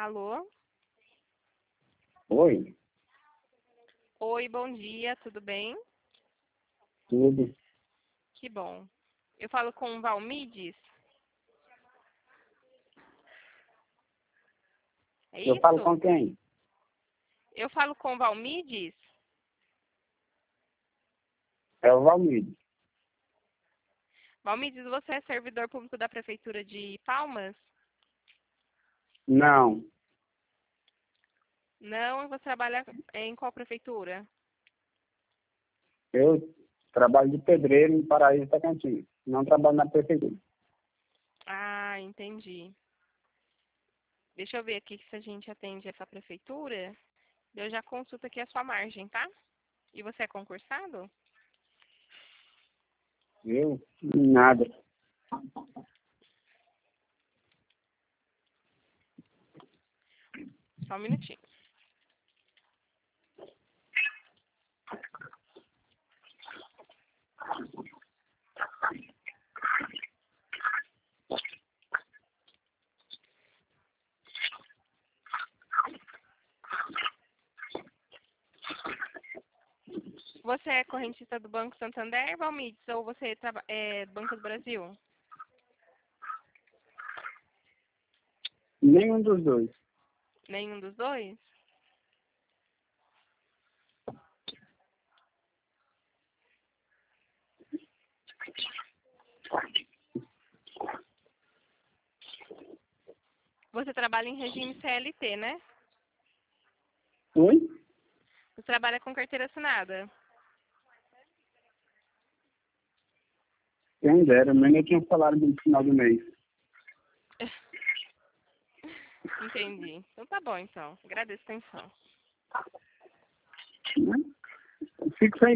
Alô? Oi, Oi, bom dia, tudo bem? tudo. Que bom. Eu falo com o Valmides? É Eu falo isso? com quem? Eu falo com o Valmides? É o Valmir. Valmides, você é servidor público da Prefeitura de Palmas? Não, Não, e você trabalha em qual prefeitura? eu trabalho de pedreiro em Paraíso Tocantins. Não trabalho na prefeitura. Ah, entendi. Deixa eu ver aqui se a gente atende essa prefeitura. Eu já consulto aqui a sua margem, tá? E você é concursado? Eu? Nada. Só um minutinho. Você é correntista do Banco Santander, Valmides, ou você é do Banco do Brasil? Nenhum dos dois. Nenhum dos dois? Você trabalha em regime CLT, né? Oi? Você trabalha com carteira assinada. Quem dera, mas nem tinha um salário no final do mês. Entendi. Então tá bom, então. Agradeço a atenção. Né? Fico sem